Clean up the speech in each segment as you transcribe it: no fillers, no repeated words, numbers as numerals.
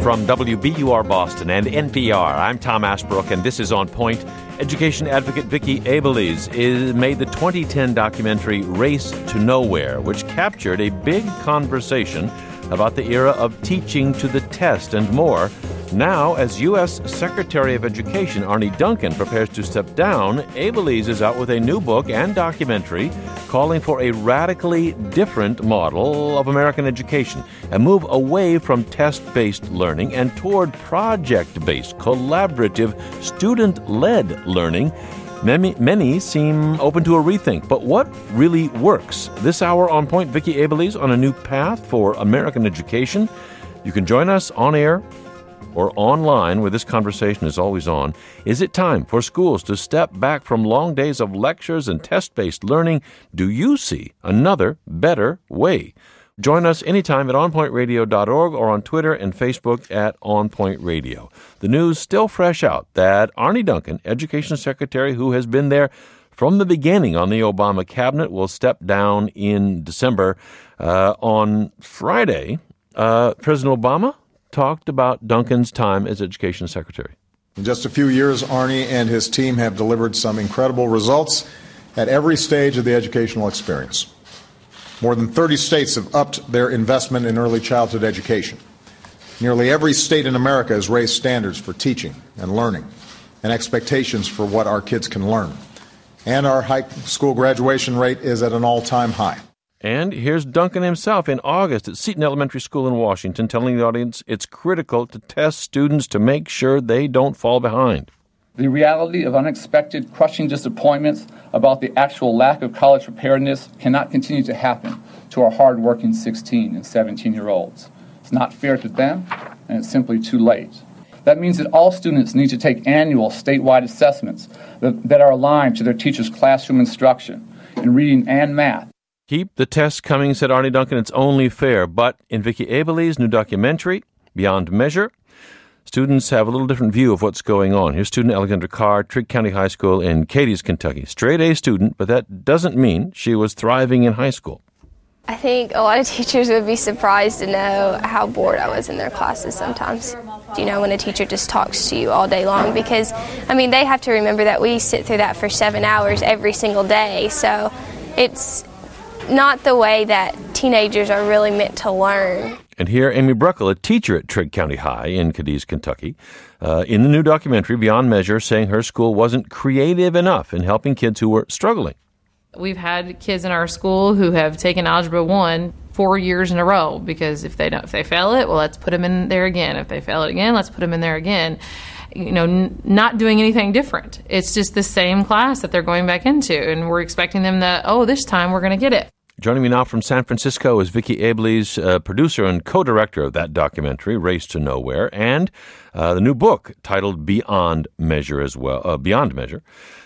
From WBUR Boston and NPR, I'm Tom Ashbrook, and this is On Point. Education advocate Vicki Abeles made the 2010 documentary Race to Nowhere, which captured a big conversation about the era of teaching to the test and more. Now, as U.S. Secretary of Education Arne Duncan prepares to step down, Abeles is out with a new book and documentary calling for a radically different model of American education, a move away from test-based learning and toward project-based, collaborative, student-led learning. Many seem open to a rethink, but what really works? This hour on Point, Vicki Abeles on a new path for American education. You can join us on air or online, where this conversation is always on. Is it time for schools to step back from long days of lectures and test-based learning? Do you see another, better way? Join us anytime at onpointradio.org or on Twitter and Facebook at onpointradio. The news still fresh out that Arne Duncan, Education Secretary who has been there from the beginning on the Obama cabinet, will step down in December. On Friday, President Obama talked about Duncan's time as Education Secretary. In just a few years, Arne and his team have delivered some incredible results at every stage of the educational experience. More than 30 states have upped their investment in early childhood education. Nearly every state in America has raised standards for teaching and learning and expectations for what our kids can learn. And our high school graduation rate is at an all-time high. And here's Duncan himself in August at Seton Elementary School in Washington telling the audience it's critical to test students to make sure they don't fall behind. The reality of unexpected, crushing disappointments about the actual lack of college preparedness cannot continue to happen to our hard-working 16 and 17-year-olds. It's not fair to them, and it's simply too late. That means that all students need to take annual statewide assessments that are aligned to their teachers' classroom instruction in reading and math. Keep the tests coming, said Arne Duncan. It's only fair. But in Vicki Abeles' new documentary, Beyond Measure, students have a little different view of what's going on. Here's student Alexandra Carr, Trigg County High School in Cadiz, Kentucky. Straight A student, but that doesn't mean she was thriving in high school. I think a lot of teachers would be surprised to know how bored I was in their classes sometimes. You know, when a teacher just talks to you all day long, because, I mean, they have to remember that we sit through that for 7 hours every single day. So it's not the way that teenagers are really meant to learn. And here, Amy Bruckle, a teacher at Trigg County High in Cadiz, Kentucky, in the new documentary, Beyond Measure, saying her school wasn't creative enough in helping kids who were struggling. We've had kids in our school who have taken Algebra 1 4 years in a row, because if they fail it, well, let's put them in there again. If they fail it again, let's put them in there again. You know, not doing anything different. It's just the same class that they're going back into, and we're expecting them that, this time we're going to get it. Joining me now from San Francisco is Vicki Abeles, producer and co-director of that documentary, Race to Nowhere, and the new book titled Beyond Measure as well. Beyond Measure.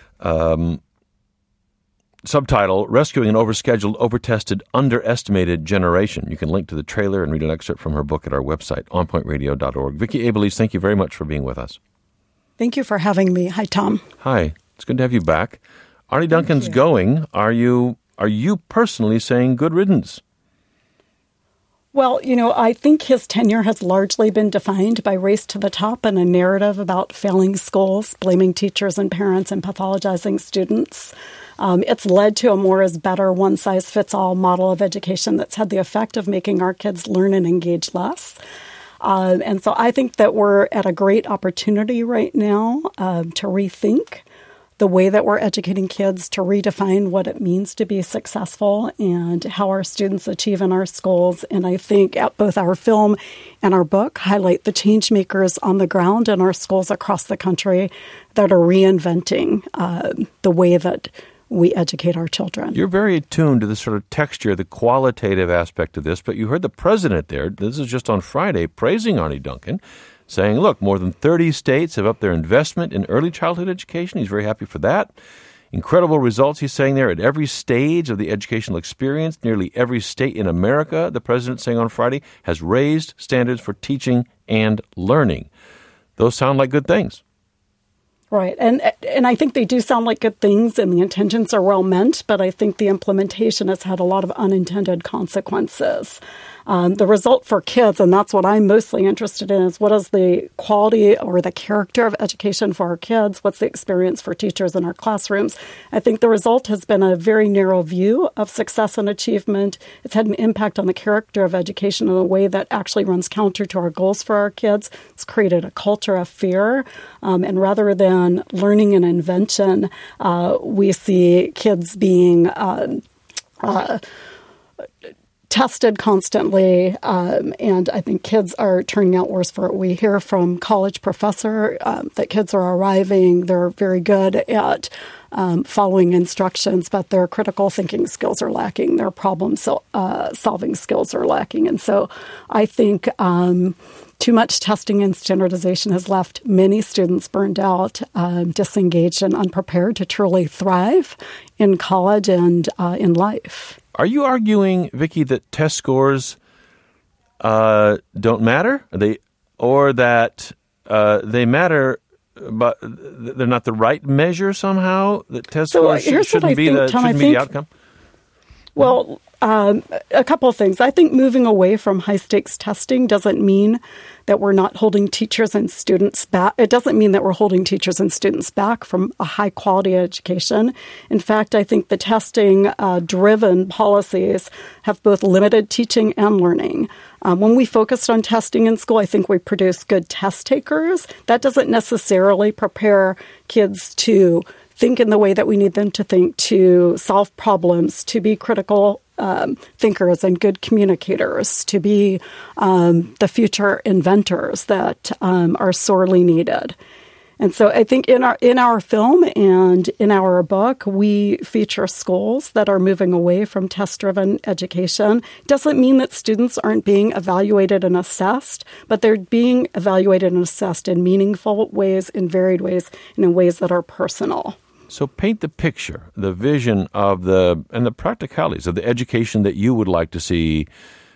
Subtitle, Rescuing an Overscheduled, Overtested, Underestimated Generation. You can link to the trailer and read an excerpt from her book at our website, onpointradio.org. Vicki Abeles, thank you very much for being with us. Thank you for having me. Hi, Tom. Hi. It's good to have you back. Arne Duncan's going. Are you personally saying good riddance? Well, I think his tenure has largely been defined by race to the top and a narrative about failing schools, blaming teachers and parents, and pathologizing students. It's led to a more is better, one-size-fits-all model of education that's had the effect of making our kids learn and engage less. And so I think that we're at a great opportunity right now to rethink the way that we're educating kids, to redefine what it means to be successful and how our students achieve in our schools. And I think both our film and our book highlight the change makers on the ground in our schools across the country that are reinventing the way that we educate our children. You're very attuned to the sort of texture, the qualitative aspect of this, but you heard the president there, this is just on Friday, praising Arne Duncan, saying, look, more than 30 states have upped their investment in early childhood education. He's very happy for that. Incredible results, he's saying there, at every stage of the educational experience. Nearly every state in America, the president saying on Friday, has raised standards for teaching and learning. Those sound like good things. Right. And I think they do sound like good things, and the intentions are well meant, but I think the implementation has had a lot of unintended consequences. The result for kids, and that's what I'm mostly interested in, is what is the quality or the character of education for our kids? What's the experience for teachers in our classrooms? I think the result has been a very narrow view of success and achievement. It's had an impact on the character of education in a way that actually runs counter to our goals for our kids. It's created a culture of fear. And rather than learning and invention, we see kids being tested constantly, and I think kids are turning out worse for it. We hear from college professor that kids are arriving, they're very good at following instructions, but their critical thinking skills are lacking, their problem solving skills are lacking. And so I think too much testing and standardization has left many students burned out, disengaged, and unprepared to truly thrive in college and in life. Are you arguing, Vicki, that test scores don't matter, or that they matter, but they're not the right measure somehow? That test scores shouldn't be the outcome. Well, a couple of things. I think moving away from high-stakes testing doesn't mean that we're not holding teachers and students back. It doesn't mean that we're holding teachers and students back from a high-quality education. In fact, I think the testing-driven policies have both limited teaching and learning. When we focused on testing in school, I think we produced good test takers. That doesn't necessarily prepare kids to think in the way that we need them to think, to solve problems, to be critical thinkers and good communicators, to be the future inventors that are sorely needed. And so I think in our film and in our book, we feature schools that are moving away from test-driven education. It doesn't mean that students aren't being evaluated and assessed, but they're being evaluated and assessed in meaningful ways, in varied ways, and in ways that are personal. So paint the picture, the vision of the practicalities of the education that you would like to see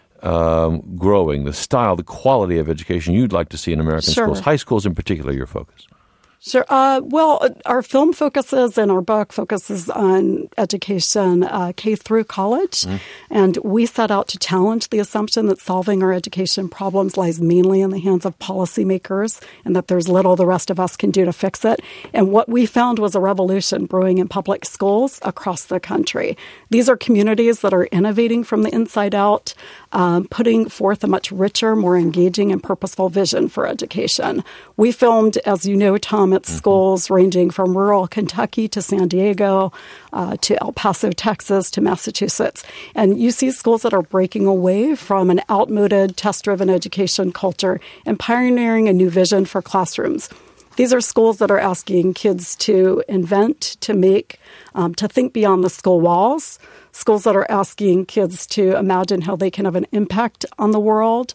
growing, the style, the quality of education you'd like to see in American schools, high schools in particular, your focus. Sure. Well, our film focuses and our book focuses on education K through college. And we set out to challenge the assumption that solving our education problems lies mainly in the hands of policymakers and that there's little the rest of us can do to fix it. And what we found was a revolution brewing in public schools across the country. These are communities that are innovating from the inside out, putting forth a much richer, more engaging and purposeful vision for education. We filmed, as you know, Tom, at schools ranging from rural Kentucky to San Diego, to El Paso, Texas, to Massachusetts. And you see schools that are breaking away from an outmoded, test-driven education culture and pioneering a new vision for classrooms. These are schools that are asking kids to invent, to make, to think beyond the school walls. Schools that are asking kids to imagine how they can have an impact on the world.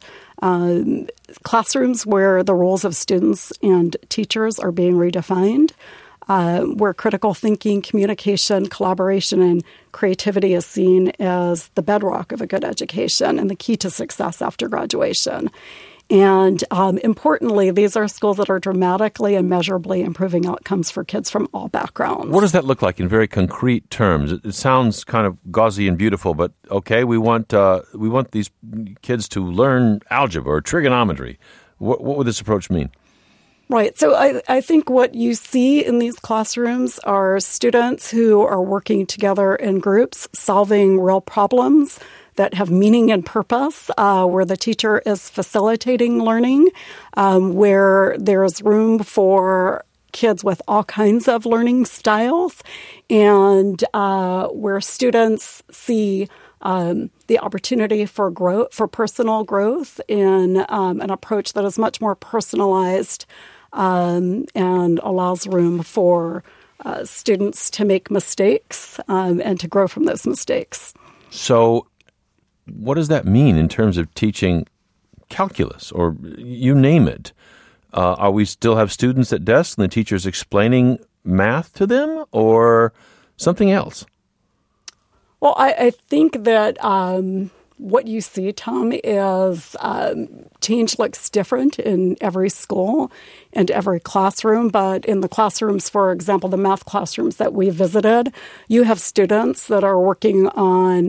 Classrooms where the roles of students and teachers are being redefined, where critical thinking, communication, collaboration, and creativity is seen as the bedrock of a good education and the key to success after graduation. And importantly, these are schools that are dramatically and measurably improving outcomes for kids from all backgrounds. What does that look like in very concrete terms? It sounds kind of gauzy and beautiful, but okay, we want these kids to learn algebra or trigonometry. What would this approach mean? Right. So I think what you see in these classrooms are students who are working together in groups, solving real problems that have meaning and purpose, where the teacher is facilitating learning, where there's room for kids with all kinds of learning styles, and where students see the opportunity for growth, for personal growth in an approach that is much more personalized and allows room for students to make mistakes and to grow from those mistakes. So what does that mean in terms of teaching calculus or you name it? Are we still have students at desks and the teacher's explaining math to them or something else? Well, I think that what you see, Tom, is change looks different in every school and every classroom. But in the classrooms, for example, the math classrooms that we visited, you have students that are working on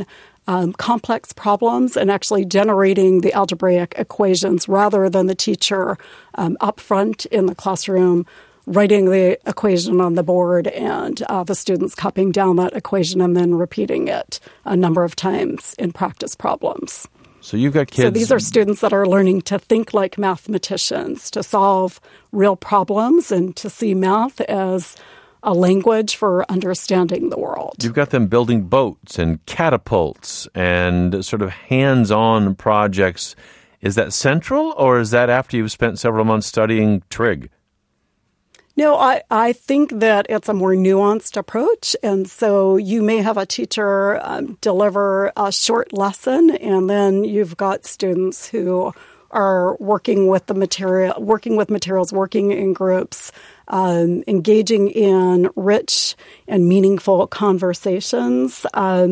complex problems and actually generating the algebraic equations rather than the teacher up front in the classroom writing the equation on the board and the students copying down that equation and then repeating it a number of times in practice problems. So you've got kids. So these are students that are learning to think like mathematicians, to solve real problems, and to see math as a language for understanding the world. You've got them building boats and catapults and sort of hands-on projects. Is that central, or is that after you've spent several months studying trig? No, I think that it's a more nuanced approach. And so you may have a teacher deliver a short lesson, and then you've got students who are working with materials, working in groups, engaging in rich and meaningful conversations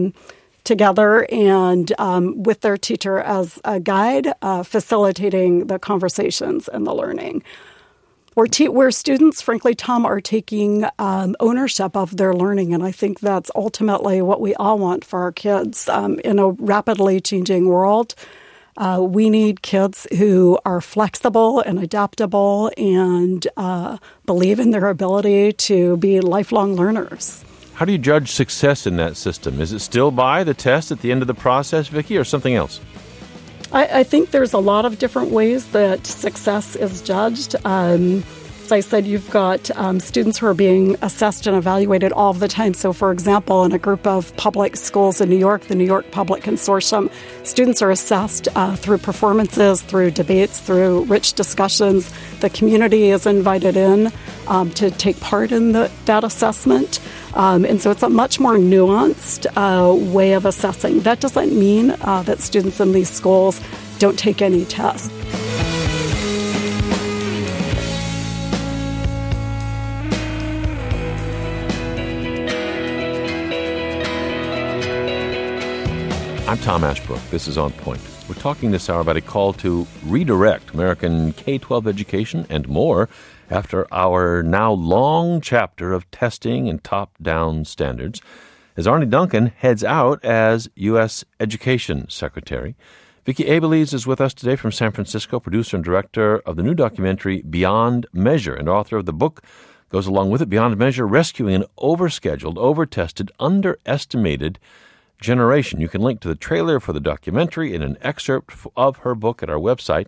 together and with their teacher as a guide, facilitating the conversations and the learning. Where students, frankly, Tom, are taking ownership of their learning. And I think that's ultimately what we all want for our kids. In a rapidly changing world, we need kids who are flexible and adaptable and believe in their ability to be lifelong learners. How do you judge success in that system? Is it still by the test at the end of the process, Vicki, or something else? I think there's a lot of different ways that success is judged. As I said, you've got students who are being assessed and evaluated all the time. So, for example, in a group of public schools in New York, the New York Public Consortium, students are assessed through performances, through debates, through rich discussions. The community is invited in to take part in that assessment. And so it's a much more nuanced way of assessing. That doesn't mean that students in these schools don't take any tests. I'm Tom Ashbrook. This is On Point. We're talking this hour about a call to redirect American K-12 education and more after our now long chapter of testing and top-down standards, as Arne Duncan heads out as U.S. Education Secretary. Vicki Abelies is with us today from San Francisco, producer and director of the new documentary Beyond Measure, and author of the book goes along with it, Beyond Measure, Rescuing an Overscheduled, Overtested, Underestimated Generation. You can link to the trailer for the documentary in an excerpt of her book at our website,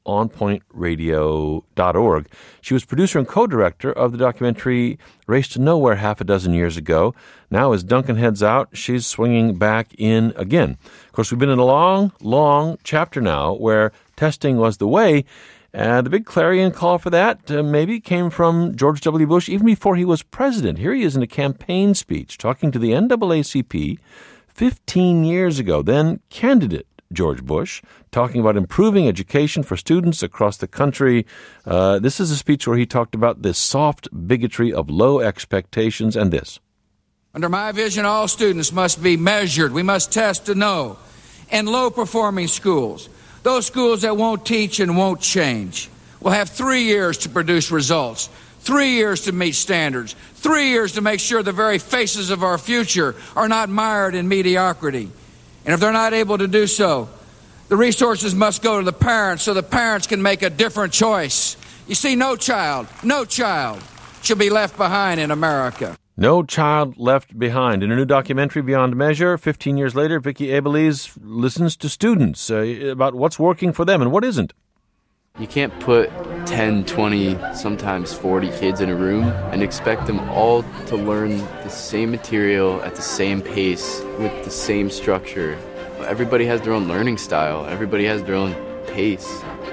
onpointradio.org. She was producer and co-director of the documentary Race to Nowhere half a dozen years ago. Now, as Duncan heads out, she's swinging back in again. Of course, we've been in a long, long chapter now where testing was the way. The big clarion call for that maybe came from George W. Bush even before he was president. Here he is in a campaign speech talking to the NAACP 15 years ago, then candidate George Bush, talking about improving education for students across the country. This is a speech where he talked about this soft bigotry of low expectations and this. Under my vision, all students must be measured. We must test to know. And low-performing schools, those schools that won't teach and won't change, will have 3 years to produce results, 3 years to meet standards, 3 years to make sure the very faces of our future are not mired in mediocrity. And if they're not able to do so, the resources must go to the parents so the parents can make a different choice. You see, no child should be left behind in America. No child left behind. In a new documentary, Beyond Measure, 15 years later, Vicki Abelies listens to students about what's working for them and what isn't. You can't put 10, 20, sometimes 40 kids in a room and expect them all to learn the same material at the same pace with the same structure. Everybody has their own learning style. Everybody has their own pace.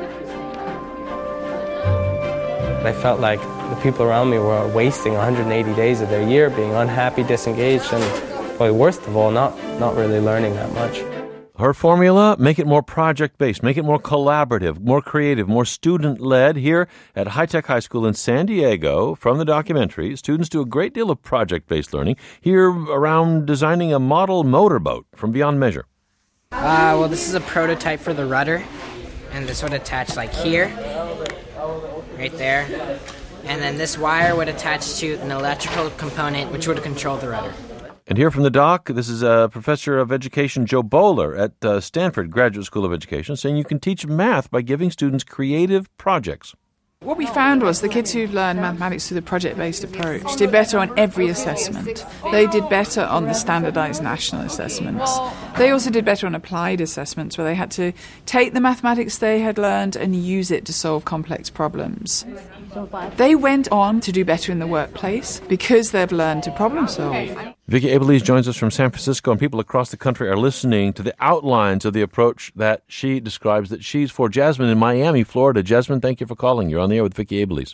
I felt like the people around me were wasting 180 days of their year being unhappy, disengaged, and probably worst of all, not really learning that much. Her formula, make it more project-based, make it more collaborative, more creative, more student-led. Here at High Tech High School in San Diego, from the documentary, students do a great deal of project-based learning here around designing a model motorboat from Beyond Measure. Well, this is a prototype for the rudder, and this would attach like here, right there, and then this wire would attach to an electrical component which would control the rudder. And here from the doc, this is Professor of Education Joe Bowler at Stanford Graduate School of Education saying you can teach math by giving students creative projects. What we found was the kids who learned mathematics through the project-based approach did better on every assessment. They did better on the standardized national assessments. They also did better on applied assessments where they had to take the mathematics they had learned and use it to solve complex problems. They went on to do better in the workplace because they've learned to problem solve. Vicki Abelies joins us from San Francisco, and people across the country are listening to the outlines of the approach that she describes that she's for. Jasmine in Miami, Florida. Jasmine, thank you for calling. You're on the air with Vicki Abelies.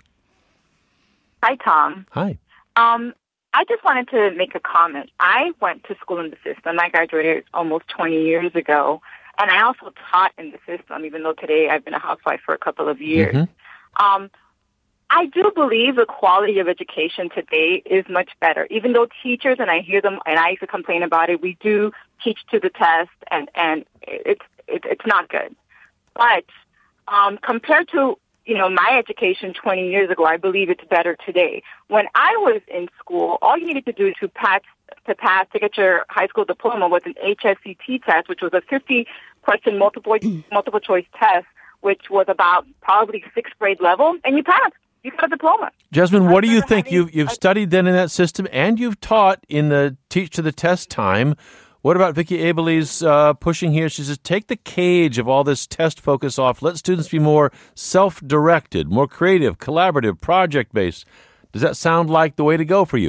Hi, Tom. Hi. I just wanted to make a comment. I went to school in the system. I graduated almost 20 years ago, and I also taught in the system, even though today I've been a housewife for a couple of years. Mm-hmm. I do believe the quality of education today is much better. Even though teachers, and I hear them, and I used to complain about it, we do teach to the test, and it's not good. But compared to my education 20 years ago, I believe it's better today. When I was in school, all you needed to do to get your high school diploma was an HSCT test, which was a 50-question multiple choice test, which was about probably 6th grade level, and you passed. You got a diploma. Jasmine, what do you think? You've studied then in that system, and you've taught in the teach to the test time. What about Vicki Abelies pushing here? She says, take the cage of all this test focus off. Let students be more self-directed, more creative, collaborative, project-based. Does that sound like the way to go for you?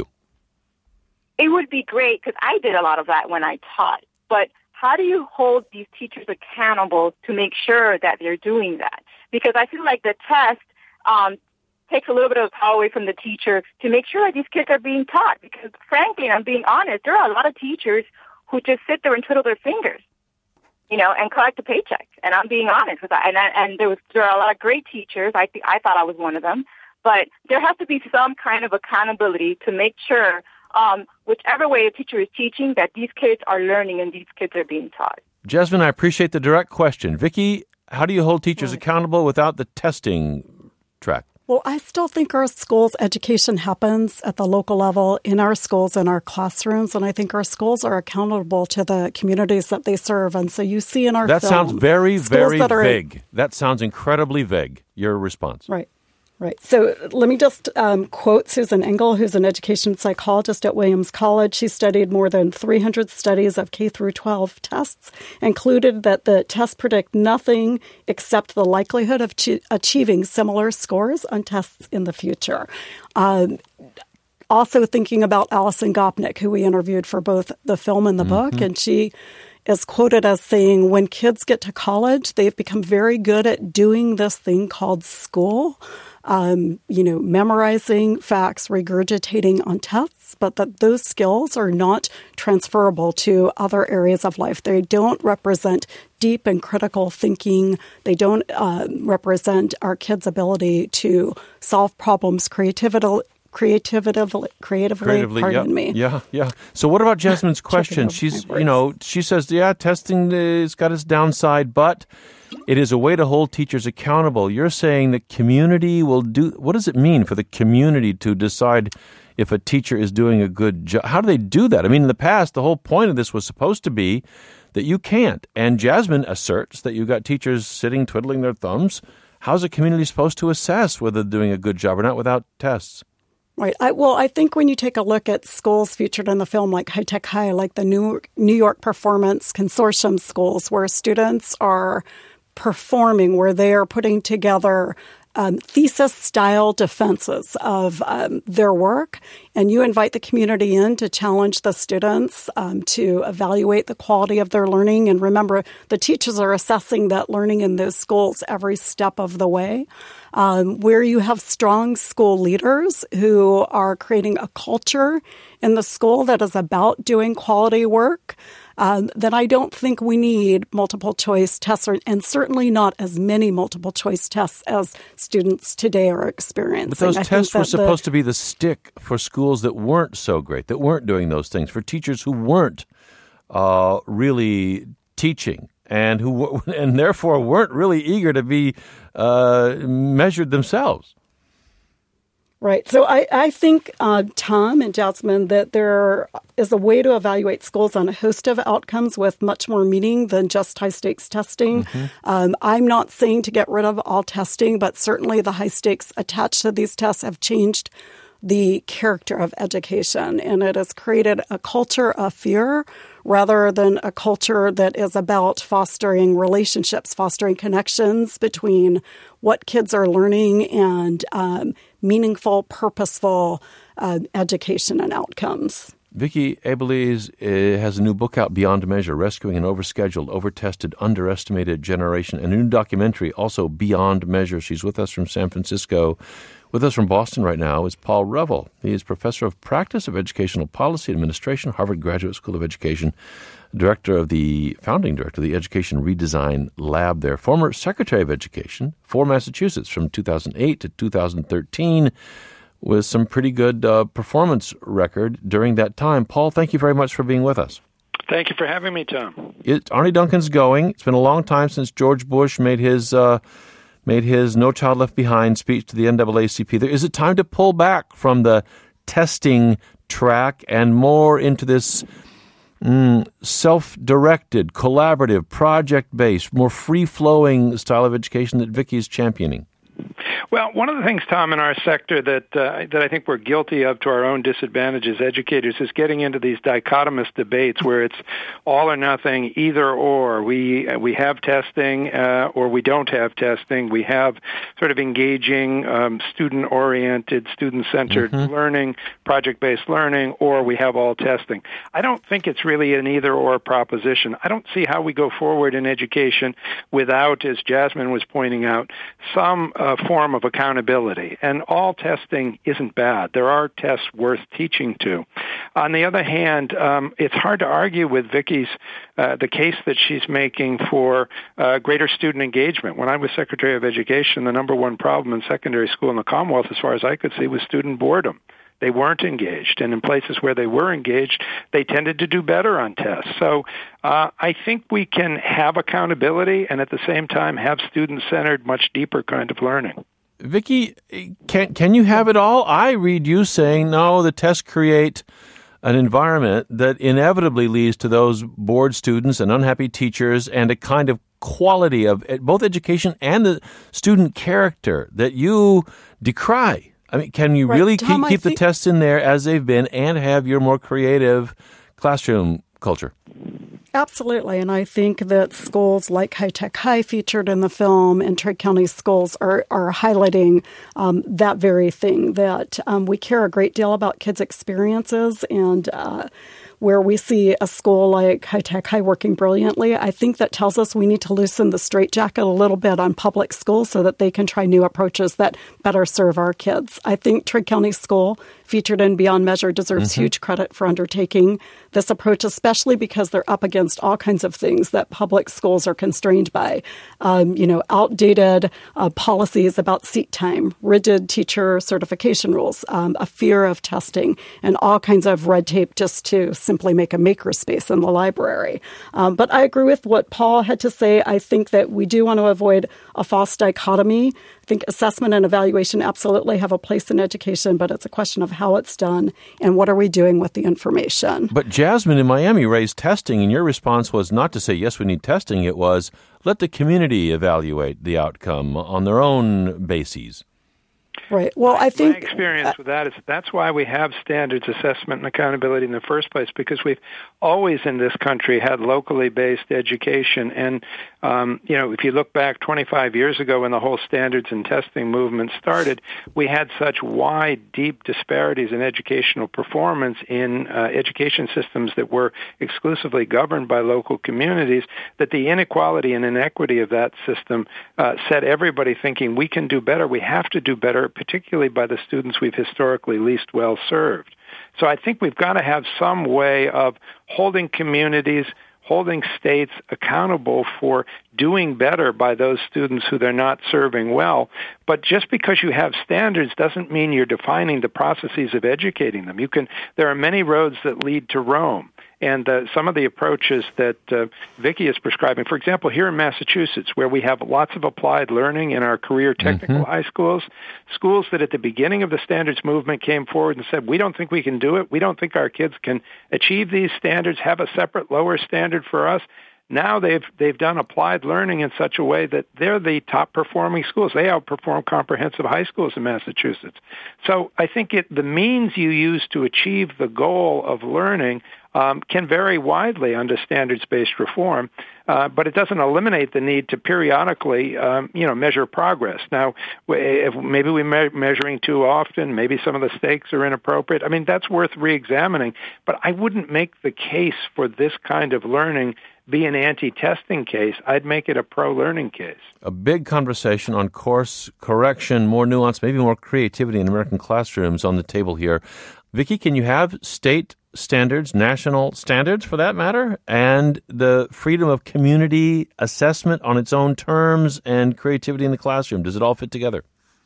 It would be great, because I did a lot of that when I taught. But how do you hold these teachers accountable to make sure that they're doing that? Because I feel like the test takes a little bit of power away from the teacher to make sure that these kids are being taught. Because frankly, and I'm being honest, there are a lot of teachers who just sit there and twiddle their fingers, and collect a paycheck. And I'm being honest with that. And there are a lot of great teachers. I thought I was one of them. But there has to be some kind of accountability to make sure, whichever way a teacher is teaching, that these kids are learning and these kids are being taught. Jasmine, I appreciate the direct question. Vicki, how do you hold teachers accountable without the testing track? Well, I still think our schools' education happens at the local level, in our schools, in our classrooms, and I think our schools are accountable to the communities that they serve. And so you see in our film... That sounds very, very vague. That sounds incredibly vague, your response. Right. So let me just quote Susan Engel, who's an education psychologist at Williams College. She studied more than 300 studies of K through 12 tests, concluded that the tests predict nothing except the likelihood of achieving similar scores on tests in the future. Also thinking about Alison Gopnik, who we interviewed for both the film and the book, and she is quoted as saying, when kids get to college, they've become very good at doing this thing called school. Memorizing facts, regurgitating on tests, but that those skills are not transferable to other areas of life. They don't represent deep and critical thinking. They don't represent our kids' ability to solve problems creatively. Pardon me. Yeah. So what about Jasmine's question? She says, testing has got its downside, but it is a way to hold teachers accountable. You're saying that community will do. What does it mean for the community to decide if a teacher is doing a good job? How do they do that? I mean, in the past, the whole point of this was supposed to be that you can't. And Jasmine asserts that you've got teachers sitting twiddling their thumbs. How's a community supposed to assess whether they're doing a good job or not without tests? Right. I think when you take a look at schools featured in the film, like High Tech High, like the New York Performance Consortium schools, where students are performing, where they are putting together thesis-style defenses of their work, and you invite the community in to challenge the students to evaluate the quality of their learning. And remember, the teachers are assessing that learning in those schools every step of the way. Where you have strong school leaders who are creating a culture in the school that is about doing quality work, then I don't think we need multiple choice tests, and certainly not as many multiple choice tests as students today are experiencing. But those tests were supposed to be the stick for schools that weren't so great, that weren't doing those things, for teachers who weren't really teaching and therefore weren't really eager to be measured themselves. Right. So I think, Tom and Jasmine, that there is a way to evaluate schools on a host of outcomes with much more meaning than just high-stakes testing. I'm not saying to get rid of all testing, but certainly the high stakes attached to these tests have changed the character of education, and it has created a culture of fear rather than a culture that is about fostering relationships, fostering connections between what kids are learning and meaningful, purposeful education and outcomes. Vicki Abeles has a new book out, Beyond Measure, Rescuing an Overscheduled, Overtested, Underestimated Generation, and a new documentary, also Beyond Measure. She's with us from San Francisco. With us from Boston right now is Paul Reville. He is Professor of Practice of Educational Policy Administration, Harvard Graduate School of Education, founding director of the Education Redesign Lab there, former Secretary of Education for Massachusetts from 2008 to 2013, with some pretty good performance record during that time. Paul, thank you very much for being with us. Thank you for having me, Tom. Arne Duncan's going. It's been a long time since George Bush made his No Child Left Behind speech to the NAACP. Is it time to pull back from the testing track and more into this self-directed, collaborative, project-based, more free-flowing style of education that Vicki is championing? Well, one of the things, Tom, in our sector that I think we're guilty of to our own disadvantage as educators is getting into these dichotomous debates where it's all or nothing, either or. We have testing or we don't have testing. We have sort of engaging, student-oriented, student-centered learning, project-based learning, or we have all testing. I don't think it's really an either-or proposition. I don't see how we go forward in education without, as Jasmine was pointing out, some form of accountability. And all testing isn't bad. There are tests worth teaching to. On the other hand, it's hard to argue with Vicki's the case that she's making for greater student engagement. When I was Secretary of Education, the number one problem in secondary school in the Commonwealth, as far as I could see, was student boredom. They weren't engaged, and in places where they were engaged, they tended to do better on tests. So I think we can have accountability and at the same time have student-centered, much deeper kind of learning. Vicki, can you have it all? I read you saying, no, the tests create an environment that inevitably leads to those bored students and unhappy teachers and a kind of quality of both education and the student character that you decry. I mean, can you really keep the tests in there as they've been and have your more creative classroom culture? Absolutely, and I think that schools like High Tech High, featured in the film, and Trigg County schools are highlighting that very thing, that we care a great deal about kids' experiences, and where we see a school like High Tech High working brilliantly, I think that tells us we need to loosen the straitjacket a little bit on public schools so that they can try new approaches that better serve our kids. I think Trigg County School, featured in Beyond Measure, deserves huge credit for undertaking this approach, especially because they're up against all kinds of things that public schools are constrained by. Outdated policies about seat time, rigid teacher certification rules, a fear of testing, and all kinds of red tape just to simply make a makerspace in the library. But I agree with what Paul had to say. I think that we do want to avoid a false dichotomy. I think assessment and evaluation absolutely have a place in education, but it's a question of how it's done and what are we doing with the information. But Jasmine in Miami raised testing, and your response was not to say, yes, we need testing. It was, let the community evaluate the outcome on their own bases. Right. Well, I think my experience with that is that's why we have standards, assessment, and accountability in the first place, because we've always in this country had locally based education. And, if you look back 25 years ago when the whole standards and testing movement started, we had such wide, deep disparities in educational performance in education systems that were exclusively governed by local communities that the inequality and inequity of that system set everybody thinking we can do better, we have to do better, particularly by the students we've historically least well served. So I think we've got to have some way of holding communities, holding states accountable for doing better by those students who they're not serving well. But just because you have standards doesn't mean you're defining the processes of educating them. There are many roads that lead to Rome. And some of the approaches that Vicki is prescribing, for example, here in Massachusetts, where we have lots of applied learning in our career technical high schools, schools that at the beginning of the standards movement came forward and said, we don't think we can do it. We don't think our kids can achieve these standards, have a separate lower standard for us. Now they've done applied learning in such a way that they're the top performing schools. They outperform comprehensive high schools in Massachusetts. So I think the means you use to achieve the goal of learning can vary widely under standards-based reform, but it doesn't eliminate the need to periodically, measure progress. Now, if maybe we're measuring too often, maybe some of the stakes are inappropriate. I mean, that's worth reexamining, but I wouldn't make the case for this kind of learning be an anti-testing case. I'd make it a pro-learning case. A big conversation on course correction, more nuance, maybe more creativity in American classrooms on the table here. Vicki, can you have state standards, national standards for that matter, and the freedom of community assessment on its own terms and creativity in the classroom? Does it all fit together?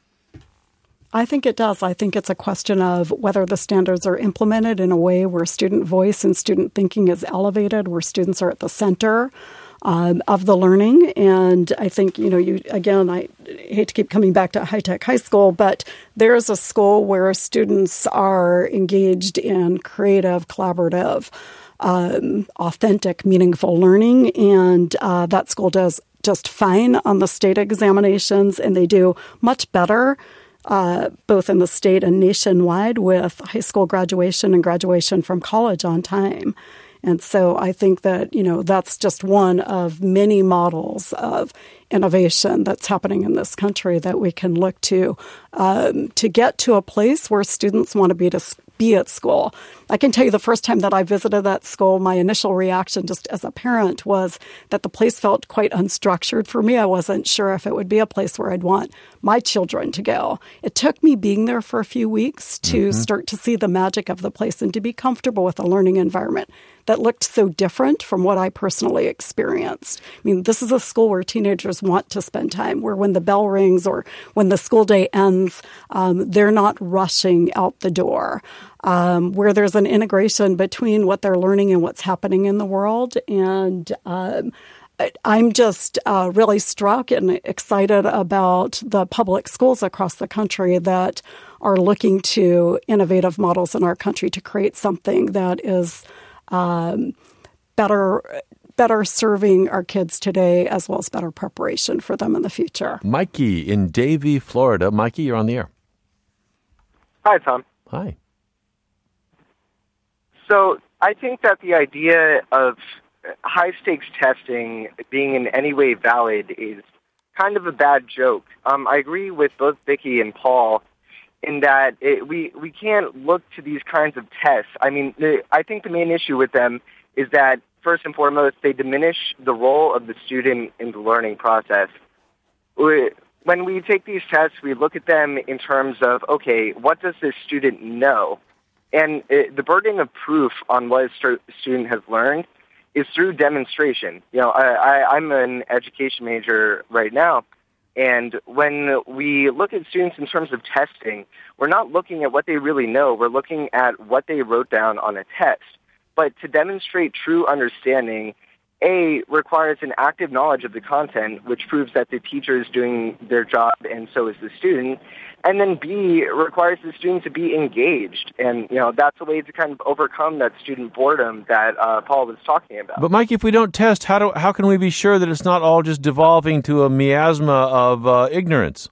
I think it does. I think it's a question of whether the standards are implemented in a way where student voice and student thinking is elevated, where students are at the center of the learning. And I think, I hate to keep coming back to high-tech high school, but there's a school where students are engaged in creative, collaborative, authentic, meaningful learning. And that school does just fine on the state examinations, and they do much better both in the state and nationwide with high school graduation and graduation from college on time. And so I think that, that's just one of many models of innovation that's happening in this country that we can look to get to a place where students want to be at school. I can tell you the first time that I visited that school, my initial reaction just as a parent was that the place felt quite unstructured for me. I wasn't sure if it would be a place where I'd want my children to go. It took me being there for a few weeks to start to see the magic of the place and to be comfortable with a learning environment that looked so different from what I personally experienced. I mean, this is a school where teenagers want to spend time, where when the bell rings or when the school day ends, they're not rushing out the door, where there's an integration between what they're learning and what's happening in the world. And I'm just really struck and excited about the public schools across the country that are looking to innovative models in our country to create something that is better serving our kids today, as well as better preparation for them in the future. Mikey in Davie, Florida. Mikey, you're on the air. Hi, Tom. Hi. So I think that the idea of high-stakes testing being in any way valid is kind of a bad joke. I agree with both Vicki and Paul in that we can't look to these kinds of tests. I mean, I think the main issue with them is that, first and foremost, they diminish the role of the student in the learning process. When we take these tests, we look at them in terms of, okay, what does this student know? And the burden of proof on what a student has learned is through demonstration. I'm an education major right now, and when we look at students in terms of testing, we're not looking at what they really know. We're looking at what they wrote down on a test. But to demonstrate true understanding, A, requires an active knowledge of the content, which proves that the teacher is doing their job and so is the student. And then B, requires the student to be engaged. And, that's a way to kind of overcome that student boredom that Paul was talking about. But, Mike, if we don't test, how can we be sure that it's not all just devolving to a miasma of ignorance?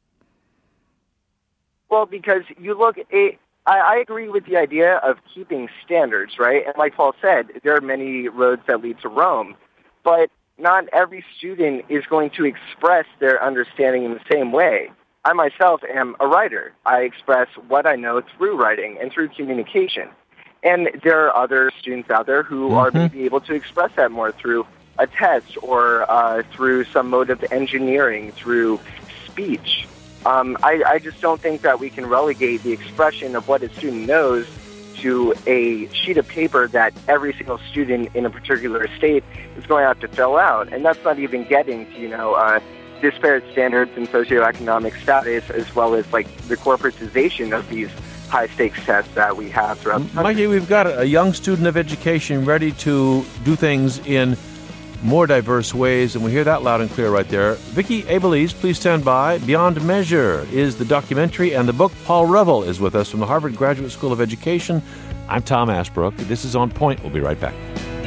Well, because you look I agree with the idea of keeping standards, right? And like Paul said, there are many roads that lead to Rome. But not every student is going to express their understanding in the same way. I myself am a writer. I express what I know through writing and through communication. And there are other students out there who are maybe able to express that more through a test or through some mode of engineering, through speech. I just don't think that we can relegate the expression of what a student knows to a sheet of paper that every single student in a particular state is going to have to fill out. And that's not even getting to, disparate standards in socioeconomic status, as well as like the corporatization of these high-stakes tests that we have throughout the country. Mikey, we've got a young student of education ready to do things in more diverse ways, and we hear that loud and clear right there. Vicki Abeles, please stand by. Beyond Measure is the documentary and the book. Paul Revell is with us from the Harvard Graduate School of Education. I'm Tom Ashbrook. This is On Point. We'll be right back.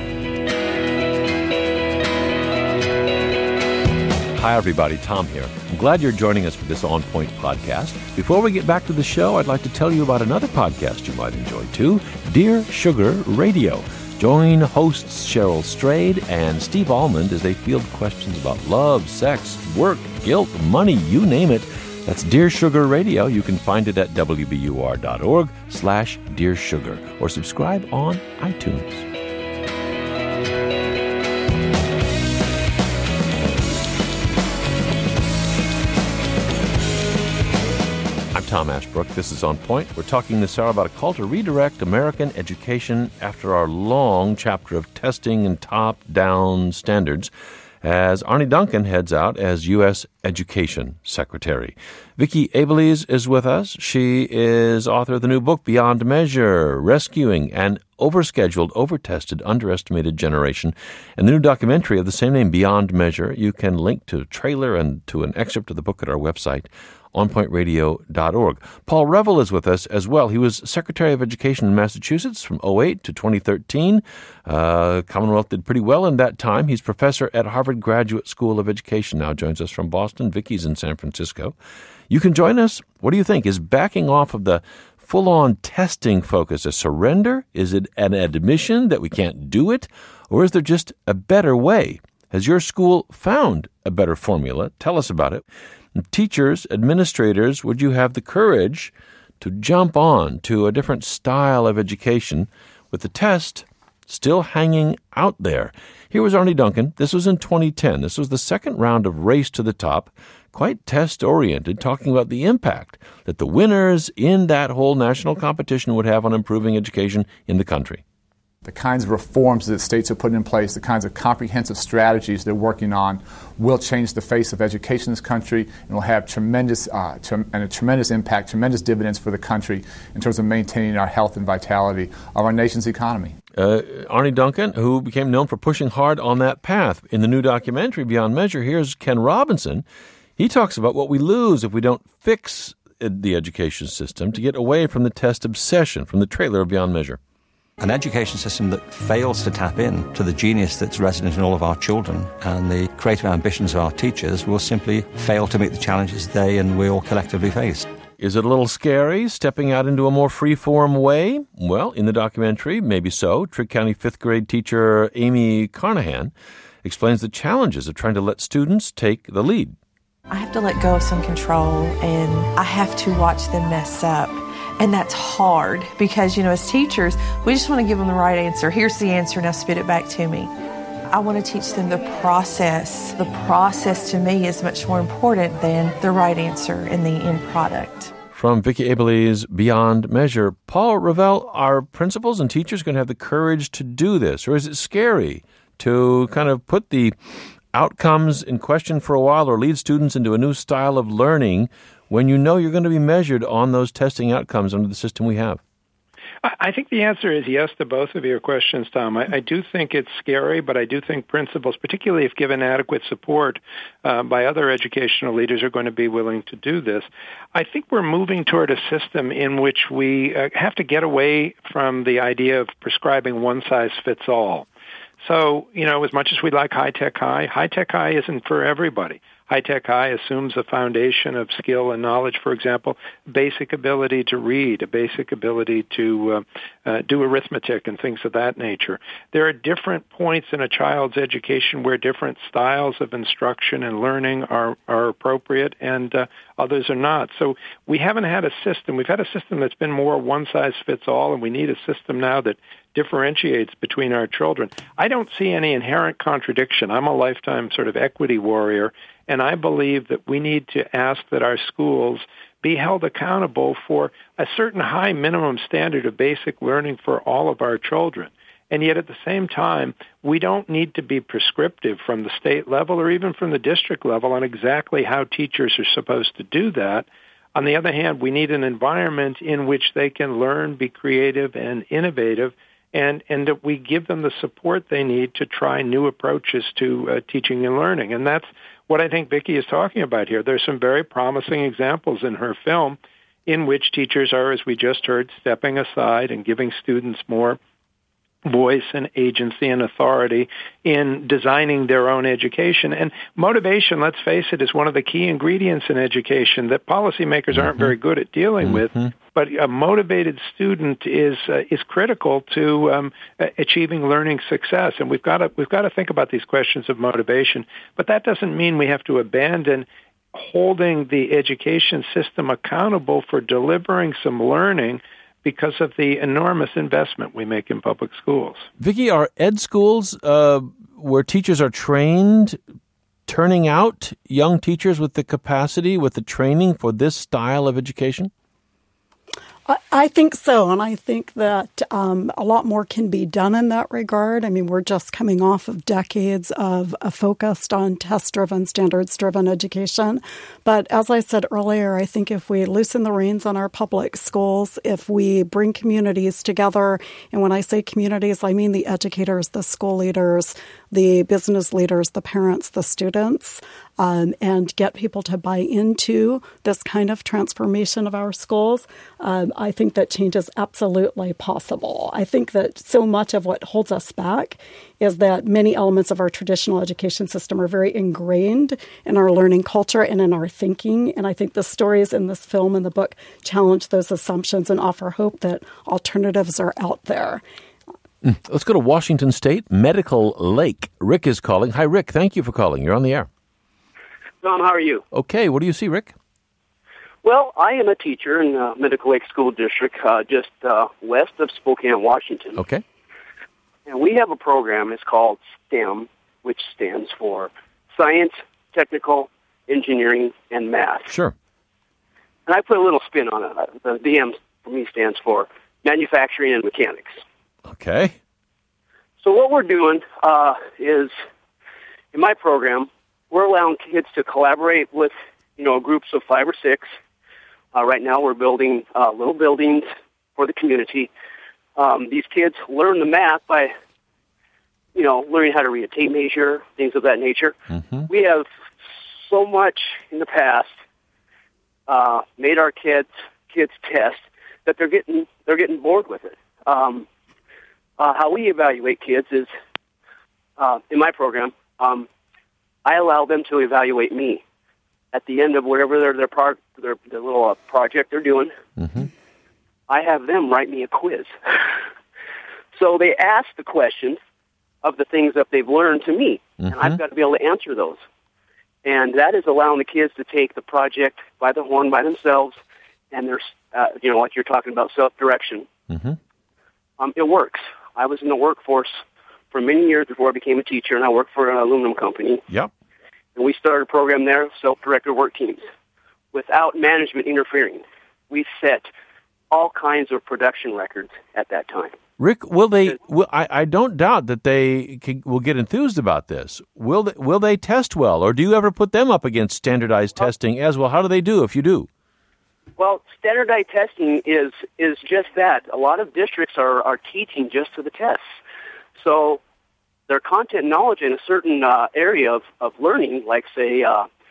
Hi, everybody. Tom here. I'm glad you're joining us for this On Point podcast. Before we get back to the show, I'd like to tell you about another podcast you might enjoy, too, Dear Sugar Radio. Join hosts Cheryl Strayed and Steve Almond as they field questions about love, sex, work, guilt, money, you name it. That's Dear Sugar Radio. You can find it at wbur.org/Dear Sugar or subscribe on iTunes. Tom Ashbrook. This is On Point. We're talking this hour about a call to redirect American education after our long chapter of testing and top-down standards as Arne Duncan heads out as U.S. Education Secretary. Vicki Abeles is with us. She is author of the new book, Beyond Measure, Rescuing an Overscheduled, Overtested, Underestimated Generation, and the new documentary of the same name, Beyond Measure. You can link to a trailer and to an excerpt of the book at our website, onpointradio.org. Paul Revell is with us as well. He was Secretary of Education in Massachusetts from 2008 to 2013. Commonwealth did pretty well in that time. He's professor at Harvard Graduate School of Education. Now joins us from Boston. Vicki's in San Francisco. You can join us. What do you think? Is backing off of the full-on testing focus a surrender? Is it an admission that we can't do it? Or is there just a better way? Has your school found a better formula? Tell us about it. Teachers, administrators, would you have the courage to jump on to a different style of education with the test still hanging out there? Here was Arne Duncan. This was in 2010. This was the second round of Race to the Top, quite test-oriented, talking about the impact that the winners in that whole national competition would have on improving education in the country. The kinds of reforms that states are putting in place, the kinds of comprehensive strategies they're working on will change the face of education in this country and will have tremendous impact, tremendous dividends for the country in terms of maintaining our health and vitality of our nation's economy. Arne Duncan, who became known for pushing hard on that path. In the new documentary, Beyond Measure, here's Ken Robinson. He talks about what we lose if we don't fix the education system to get away from the test obsession, from the trailer of Beyond Measure. An education system that fails to tap in to the genius that's resident in all of our children and the creative ambitions of our teachers will simply fail to meet the challenges they and we all collectively face. Is it a little scary, stepping out into a more free-form way? Well, in the documentary, maybe so. Trigg County 5th grade teacher Amy Carnahan explains the challenges of trying to let students take the lead. I have to let go of some control, and I have to watch them mess up. And that's hard because, as teachers, we just want to give them the right answer. Here's the answer, now spit it back to me. I want to teach them the process. The process to me is much more important than the right answer and the end product. From Vicki Abeles, Beyond Measure. Paul Revell, are principals and teachers going to have the courage to do this? Or is it scary to kind of put the outcomes in question for a while or lead students into a new style of learning when you know you're going to be measured on those testing outcomes under the system we have? I think the answer is yes to both of your questions, Tom. I do think it's scary, but I do think principals, particularly if given adequate support by other educational leaders, are going to be willing to do this. I think we're moving toward a system in which we have to get away from the idea of prescribing one-size-fits-all. So, as much as we like high-tech high isn't for everybody. High-tech high assumes a foundation of skill and knowledge, for example, basic ability to read, a basic ability to do arithmetic and things of that nature. There are different points in a child's education where different styles of instruction and learning are appropriate and others are not. So we haven't had a system. We've had a system that's been more one-size-fits-all, and we need a system now that differentiates between our children. I don't see any inherent contradiction. I'm a lifetime sort of equity warrior, and I believe that we need to ask that our schools be held accountable for a certain high minimum standard of basic learning for all of our children. And yet at the same time, we don't need to be prescriptive from the state level or even from the district level on exactly how teachers are supposed to do that. On the other hand, we need an environment in which they can learn, be creative and innovative, and that we give them the support they need to try new approaches to teaching and learning. And that's what I think Vicki is talking about here. There's some very promising examples in her film in which teachers are, as we just heard, stepping aside and giving students more voice and agency and authority in designing their own education. And motivation, let's face it, is one of the key ingredients in education that policymakers aren't very good at dealing with. But a motivated student is critical to achieving learning success. And we've got to think about these questions of motivation. But that doesn't mean we have to abandon holding the education system accountable for delivering some learning because of the enormous investment we make in public schools. Vicki, are ed schools where teachers are trained turning out young teachers with the capacity, with the training for this style of education? I think so, and I think that a lot more can be done in that regard. I mean, we're just coming off of decades of a focus on test-driven, standards-driven education. But as I said earlier, I think if we loosen the reins on our public schools, if we bring communities together, and when I say communities, I mean the educators, the school leaders, the business leaders, the parents, the students, and get people to buy into this kind of transformation of our schools, I think that change is absolutely possible. I think that so much of what holds us back is that many elements of our traditional education system are very ingrained in our learning culture and in our thinking. And I think the stories in this film and the book challenge those assumptions and offer hope that alternatives are out there. Let's go to Washington State, Medical Lake. Rick is calling. Hi, Rick. Thank you for calling. You're on the air. Tom, how are you? Okay. What do you see, Rick? Well, I am a teacher in Medical Lake School District, just west of Spokane, Washington. Okay. And we have a program. It's called STEM, which stands for Science, Technical, Engineering, and Math. Sure. And I put a little spin on it. The DM for me stands for Manufacturing and Mechanics. Okay. So what we're doing is, in my program, we're allowing kids to collaborate with, groups of 5 or 6. Right now we're building little buildings for the community. These kids learn the math by, learning how to read a tape measure, things of that nature. Mm-hmm. We have so much in the past made our kids test that they're getting bored with it. How we evaluate kids is, in my program, I allow them to evaluate me at the end of whatever their little project they're doing. Mm-hmm. I have them write me a quiz. So they ask the questions of the things that they've learned to me, and I've got to be able to answer those. And that is allowing the kids to take the project by the horn by themselves, and there's, like you're talking about, self-direction. Mm-hmm. It works. I was in the workforce for many years before I became a teacher, and I worked for an aluminum company. Yep. And we started a program there, self-directed work teams, without management interfering. We set all kinds of production records at that time. Rick, I don't doubt that they will get enthused about this. Will they test well, or do you ever put them up against standardized testing as well? How do they do if you do? Well, standardized testing is just that. A lot of districts are teaching just to the tests. So their content knowledge in a certain area of learning, like, say,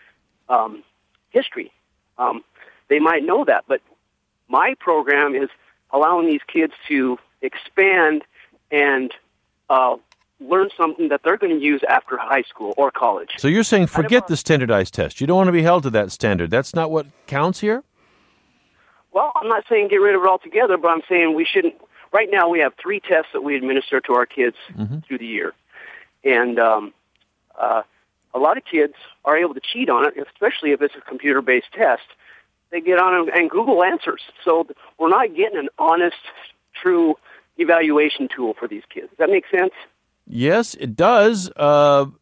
history, they might know that. But my program is allowing these kids to expand and learn something that they're going to use after high school or college. So you're saying forget the standardized test. You don't want to be held to that standard. That's not what counts here? Well, I'm not saying get rid of it altogether, but I'm saying we shouldn't. Right now we have 3 tests that we administer to our kids through the year. And a lot of kids are able to cheat on it, especially if it's a computer-based test. They get on and Google answers. So we're not getting an honest, true evaluation tool for these kids. Does that make sense? Yes, it does. Though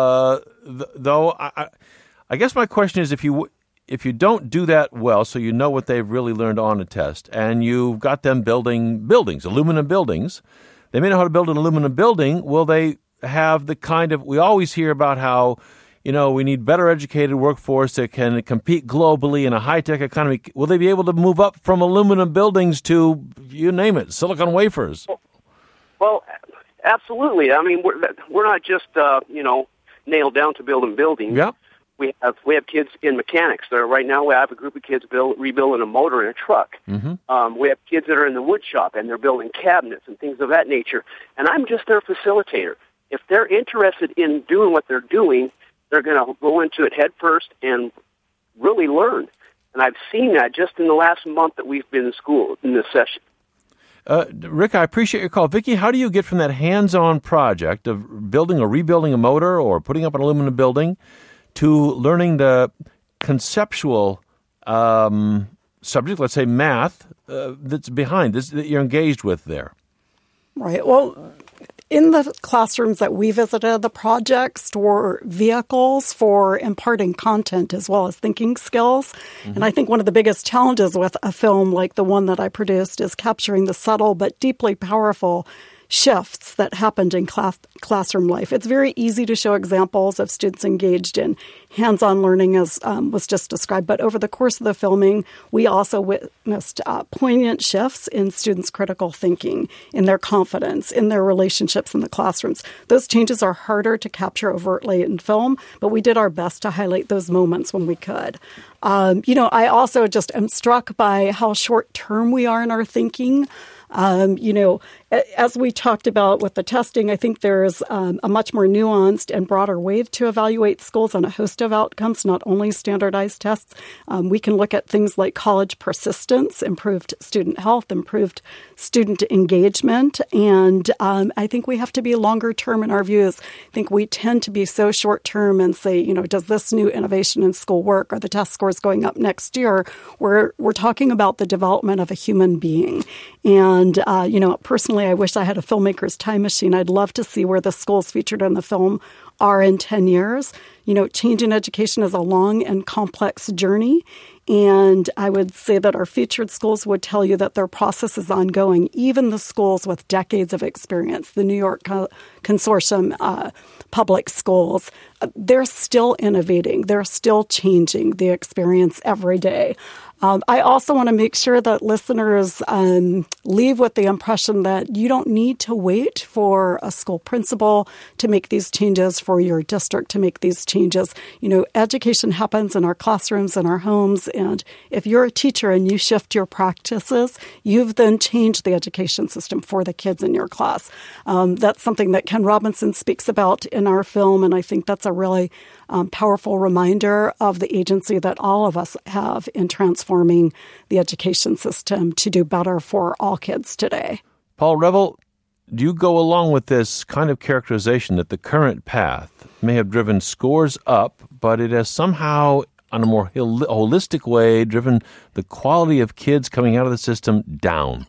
I guess my question is, if you don't do that well, so you know what they've really learned on a test, and you've got them building buildings, aluminum buildings, they may know how to build an aluminum building. Will they have the kind of, we always hear about how, we need better educated workforce that can compete globally in a high-tech economy. Will they be able to move up from aluminum buildings to, you name it, silicon wafers? Well, absolutely. I mean, we're not just, nailed down to building buildings. Yeah. We have kids in mechanics. Right now we have a group of kids rebuilding a motor in a truck. Mm-hmm. We have kids that are in the wood shop, and they're building cabinets and things of that nature. And I'm just their facilitator. If they're interested in doing what they're doing, they're going to go into it head first and really learn. And I've seen that just in the last month that we've been in school in this session. Rick, I appreciate your call. Vicki, how do you get from that hands-on project of building or rebuilding a motor or putting up an aluminum building to learning the conceptual subject, let's say math, that's behind this, that you're engaged with there? Right. Well, in the classrooms that we visited, the projects were vehicles for imparting content as well as thinking skills. Mm-hmm. And I think one of the biggest challenges with a film like the one that I produced is capturing the subtle but deeply powerful shifts that happened in classroom life. It's very easy to show examples of students engaged in hands-on learning, as was just described. But over the course of the filming, we also witnessed poignant shifts in students' critical thinking, in their confidence, in their relationships in the classrooms. Those changes are harder to capture overtly in film, but we did our best to highlight those moments when we could. I also just am struck by how short-term we are in our thinking. As we talked about with the testing, I think there's a much more nuanced and broader way to evaluate schools on a host of outcomes, not only standardized tests. We can look at things like college persistence, improved student health, improved student engagement, and I think we have to be longer term in our views. I think we tend to be so short term and say, does this new innovation in school work? Are the test scores going up next year? We're talking about the development of a human being. And, personally, I wish I had a filmmaker's time machine. I'd love to see where the schools featured in the film are in 10 years. Change in education is a long and complex journey. And I would say that our featured schools would tell you that their process is ongoing. Even the schools with decades of experience, the New York Consortium public schools, they're still innovating. They're still changing the experience every day. I also want to make sure that listeners leave with the impression that you don't need to wait for a school principal to make these changes, for your district to make these changes. Education happens in our classrooms, in our homes, and if you're a teacher and you shift your practices, you've then changed the education system for the kids in your class. That's something that Ken Robinson speaks about in our film, and I think that's a really powerful reminder of the agency that all of us have in transforming the education system to do better for all kids today. Paul Reville, do you go along with this kind of characterization that the current path may have driven scores up, but it has somehow, on a more holistic way, driven the quality of kids coming out of the system down?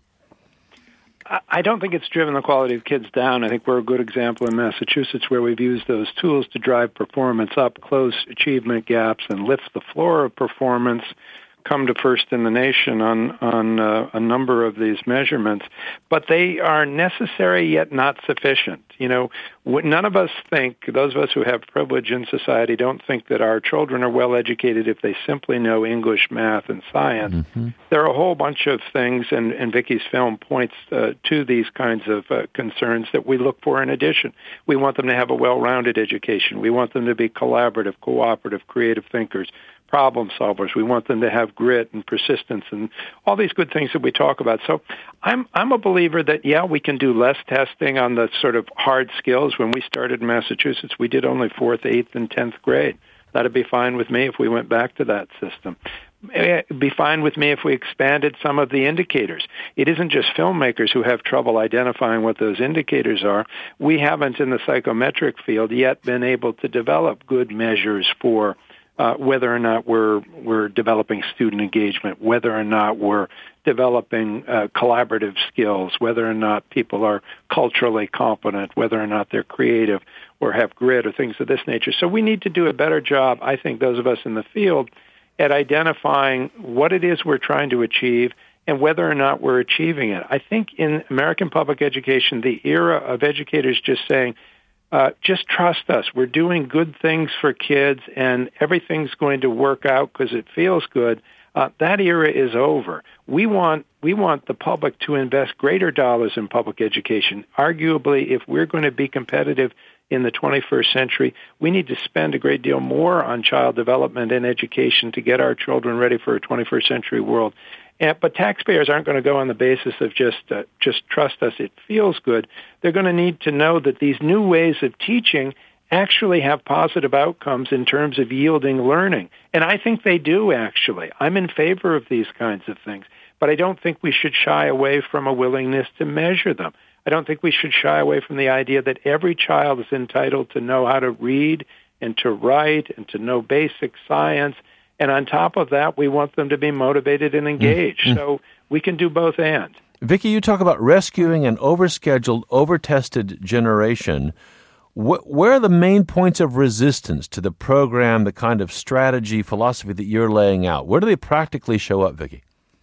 I don't think it's driven the quality of kids down. I think we're a good example in Massachusetts where we've used those tools to drive performance up, close achievement gaps, and lift the floor of performance, come to first in the nation on a number of these measurements. But they are necessary yet not sufficient. None of us think, those of us who have privilege in society don't think that our children are well educated if they simply know English, math, and science. Mm-hmm. There are a whole bunch of things, and Vicki's film points to these kinds of concerns that we look for in addition. We want them to have a well-rounded education. We want them to be collaborative, cooperative, creative thinkers, problem solvers. We want them to have grit and persistence and all these good things that we talk about. So I'm a believer that, we can do less testing on the sort of hard skills. When we started in Massachusetts, we did only 4th, 8th, and 10th grade. That'd be fine with me if we went back to that system. It'd be fine with me if we expanded some of the indicators. It isn't just filmmakers who have trouble identifying what those indicators are. We haven't in the psychometric field yet been able to develop good measures for whether or not we're developing student engagement, whether or not we're developing collaborative skills, whether or not people are culturally competent, whether or not they're creative or have grit or things of this nature. So we need to do a better job, I think, those of us in the field, at identifying what it is we're trying to achieve and whether or not we're achieving it. I think in American public education, the era of educators just saying, just trust us. We're doing good things for kids, and everything's going to work out because it feels good. That era is over. We want the public to invest greater dollars in public education. Arguably, if we're going to be competitive in the 21st century, we need to spend a great deal more on child development and education to get our children ready for a 21st century world. But taxpayers aren't going to go on the basis of just trust us, it feels good. They're going to need to know that these new ways of teaching actually have positive outcomes in terms of yielding learning. And I think they do, actually. I'm in favor of these kinds of things. But I don't think we should shy away from a willingness to measure them. I don't think we should shy away from the idea that every child is entitled to know how to read and to write and to know basic science. And on top of that, we want them to be motivated and engaged. So we can do both and. Vicki, you talk about rescuing an overscheduled, overtested generation. Where are the main points of resistance to the program, the kind of strategy, philosophy that you're laying out? Where do they practically show up, Vicki?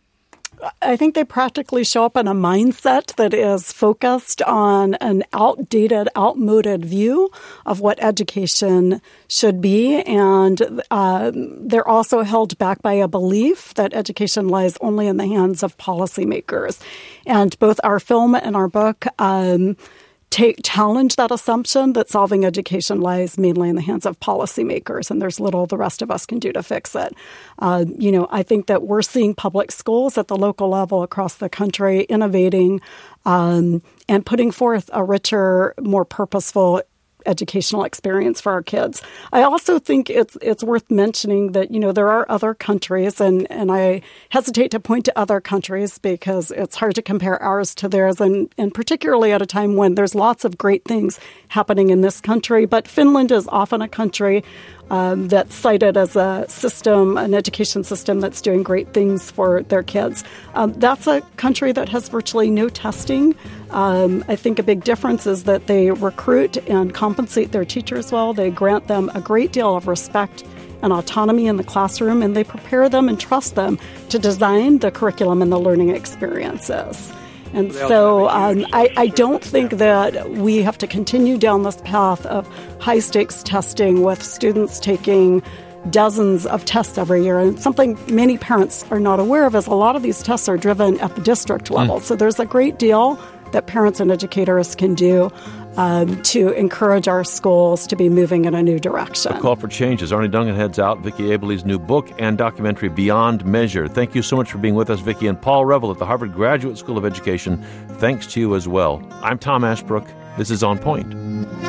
I think they practically show up in a mindset that is focused on an outdated, outmoded view of what education should be. And they're also held back by a belief that education lies only in the hands of policymakers. And both our film and our book challenge that assumption that solving education lies mainly in the hands of policymakers, and there's little the rest of us can do to fix it. I think that we're seeing public schools at the local level across the country innovating and putting forth a richer, more purposeful educational experience for our kids. I also think it's worth mentioning that, there are other countries, and I hesitate to point to other countries because it's hard to compare ours to theirs, and particularly at a time when there's lots of great things happening in this country. But Finland is often a country that's cited as an education system that's doing great things for their kids. That's a country that has virtually no testing. I think a big difference is that they recruit and compensate their teachers well. They grant them a great deal of respect and autonomy in the classroom, and they prepare them and trust them to design the curriculum and the learning experiences. And so I don't think that we have to continue down this path of high-stakes testing with students taking dozens of tests every year. And something many parents are not aware of is a lot of these tests are driven at the district level. So there's a great deal that parents and educators can do to encourage our schools to be moving in a new direction. A call for change as Arnie Duncan heads out Vicki Aebele's new book and documentary, Beyond Measure. Thank you so much for being with us, Vicki. And Paul Reville at the Harvard Graduate School of Education, thanks to you as well. I'm Tom Ashbrook. This is On Point.